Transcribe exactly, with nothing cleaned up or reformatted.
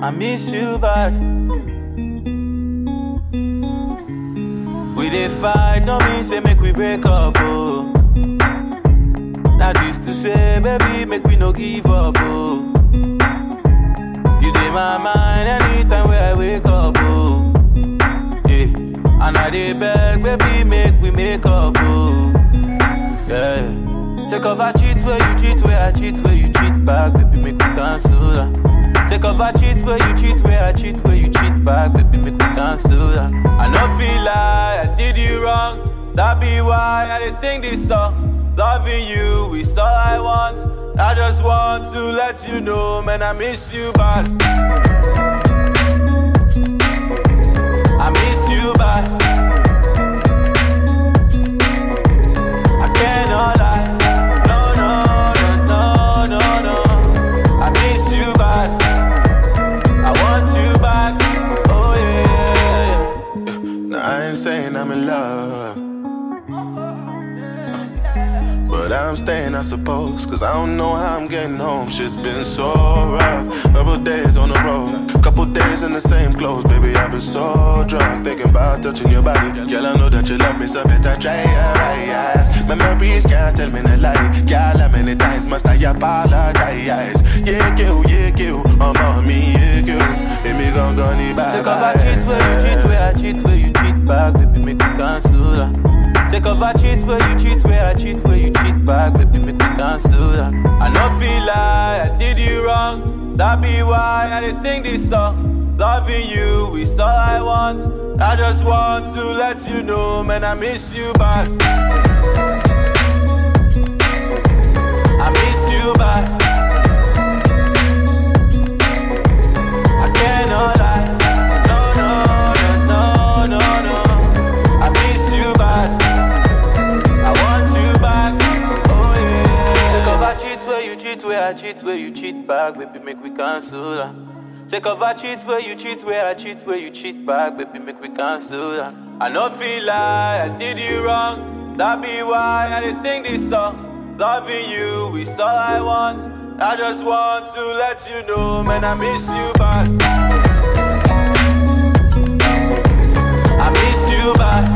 I miss you bad. We dey fight, no mean say make we break up, oh. That is to say, baby, make we no give up, oh. You dey my mind anytime where I wake up, oh. Yeah, and I dey beg, baby, make we make up, oh. Yeah, take off I cheat where you cheat, where I cheat, where you cheat back, baby, make we cancel that. Take off I cheat where you cheat, where I cheat, where you cheat back, baby, make we cancel that. I no feel like I did you wrong, that be why I dey sing this song. Loving you is all I want. I just want to let you know, man, I miss you bad. I miss you bad. I cannot lie. No, no, no, no, no, no. I miss you bad. I want you back. Oh yeah. Now I ain't saying I'm in love, but I'm staying, I suppose, cause I don't know how I'm getting home. Shit's been so rough. Couple days on the road, couple days in the same clothes. Baby, I've been so drunk, thinking about touching your body. Girl, I know that you love me, so better try your eyes. Memories can't tell me no lie. Girl, how many times must I apologize? Yeah, kill, yeah, kill, I'm on me, yeah, kill. Let me gon' go need back. Take off I cheat where you cheat, where I cheat, where you cheat back, baby, make me cancel that. Take off I cheat where you cheat, where I cheat, where you cheat back, baby, make me cancel that. I no feel like I did you wrong, that be why I dey sing this song. Loving you is all I want. I just want to let you know, man, I miss you bad. I miss you bad. I cannot lie. No, no, no, no, no, no. I miss you bad. I want you back. Oh yeah. Take off I cheat where you cheat, where I cheat, where you cheat back, baby, make we cancel that. Take off I cheat where you cheat, where I cheat, where you cheat back, baby, make we cancel that. I no feel like I did you wrong, that be why I dey sing this song. Loving you is all I want. I just want to let you know, man, I miss you bad. I miss you bad.